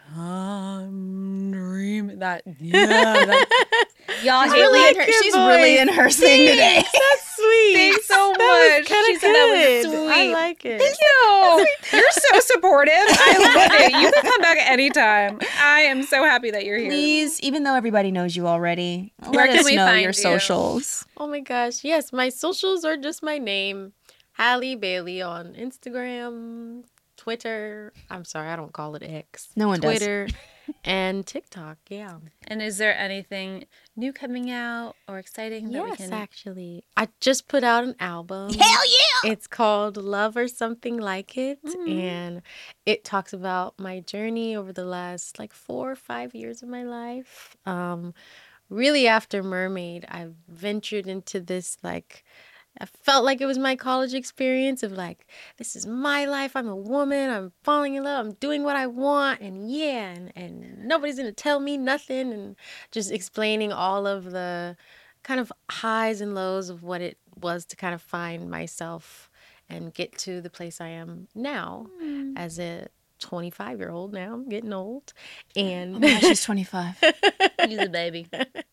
I'm dreaming that yeah that, y'all She's hate really, me. in her, she's really in her thing today. That's sweet. Thanks so That was much. kinda She said that was good. sweet. I like it. Thank you. You're so supportive. I love it. You can come back anytime. I am so happy that you're here. Please, even though everybody knows you already, Where let can us we know find your you? socials. Oh my gosh. Yes, my socials are just my name. Halle Bailey on Instagram, Twitter. I'm sorry, I don't call it X. No one does. Twitter and TikTok. Yeah. And is there anything new coming out or exciting that we Yes, can? actually. I just put out an album. Hell yeah! It's called Love or Something Like It. Mm. And it talks about my journey over the last like four or five years of my life. Um, really, after Mermaid, I ventured into this like, I felt like it was my college experience of like, this is my life. I'm a woman. I'm falling in love. I'm doing what I want. And yeah, and, and nobody's going to tell me nothing. And just explaining all of the kind of highs and lows of what it was to kind of find myself and get to the place I am now as a twenty-five year old. Now I'm getting old. And Oh my gosh, she's twenty-five. Use a baby.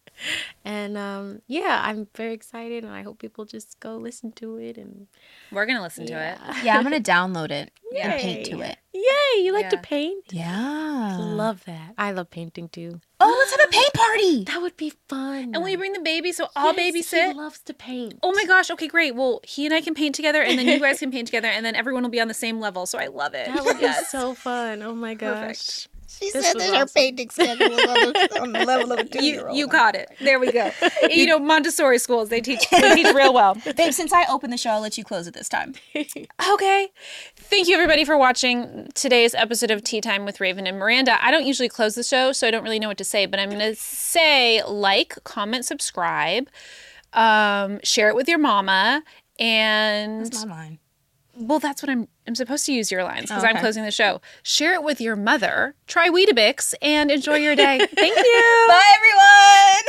and um, yeah, I'm very excited, and I hope people just go listen to it. And We're gonna listen to it. Yeah, I'm gonna download it and paint to Yay. it. Yay! You like to Yeah. paint? Yeah. Love that. I love painting too. Oh, let's have a paint party. That would be fun. And will you bring the baby so I'll Yes, babysit? He loves to paint. Oh my gosh, okay, great. Well, he and I can paint together, and then you guys can paint together, and then everyone will be on the same level. So I love it. That would Yes. be so fun. Oh my gosh. Perfect. She This said was that her awesome. painting schedule was on the, on the level of a You, two-year-old. you caught it. There we go. You know, Montessori schools, they teach they teach real well. Babe, since I opened the show, I'll let you close it this time. Okay. Thank you, everybody, for watching today's episode of Tea Time with Raven and Miranda. I don't usually close the show, so I don't really know what to say, but I'm going to say like, comment, subscribe, um, share it with your mama, and... That's my line. Well, that's what I'm I'm supposed to use your lines because Oh, I'm okay. closing the show. Share it with your mother, try Weetabix, and enjoy your day. Thank you. Bye, everyone.